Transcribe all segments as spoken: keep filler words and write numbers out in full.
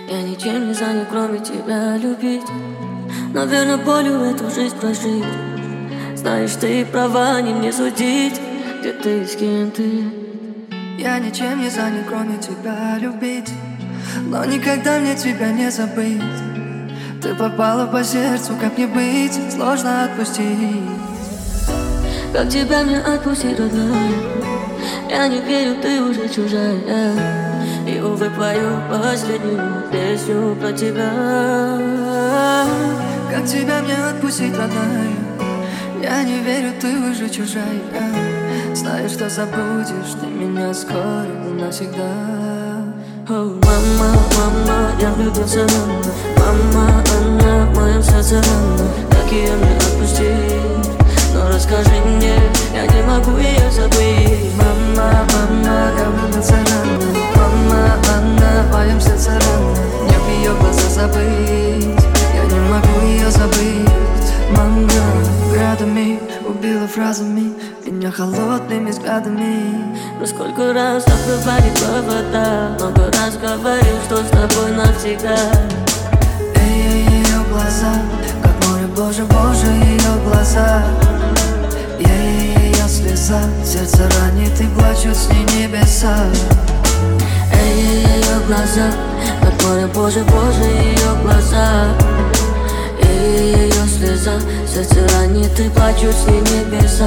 Я ничем не занят, кроме тебя любить. Наверное, болью эту жизнь прожить. Знаешь, ты права, не мне судить. Где ты и с кем ты? Я ничем не занят, кроме тебя любить. Но никогда мне тебя не забыть. Ты попала по сердцу, как не быть, сложно отпустить. Как тебя мне отпустить, родная? Я не верю, ты уже чужая. И, увы, пою последнюю песню про тебя. Как тебя мне отпустить, родная? Я не верю, ты уже чужая. Знаю, что забудешь ты меня скоро навсегда. Oh, мама, мама, я влюбился рано. Мама, она в моем сердце рана. Как ее мне отпустить? Но расскажи мне, я не могу ее забыть. Мама, мама, я влюбился рано. Мама, она в моем сердце рана. Не в ее глаза забыть, я не могу ее забыть. Мама, градами убила фразами меня холодными взглядами. Но сколько раз открывали провода, много раз говорил, что с тобой навсегда. Эй, ее глаза, как море, боже, боже, ее глаза. Ей, ее слеза, сердце ранит и плачут с ней небеса. Эй, ее глаза, как море, боже, боже, ее глаза. Эй, ее слеза, сердце ранит и плачут с ней небеса.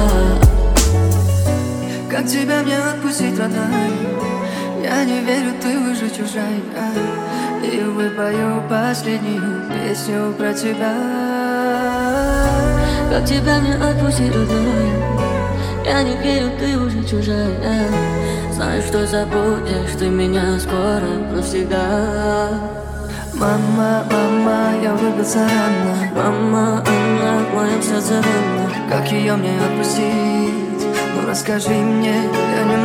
Как тебя мне отпустить, родная? Я не верю, ты уже чужая. И выпою последнюю песню про тебя. Как тебя мне отпустить, родная? Я не верю, ты уже чужая. Знаю, что забудешь ты меня скоро навсегда. Мама, мама, я влюбился рано. Мама, она в моем сердце рана. Как ее мне отпустить? Ну расскажи мне, я не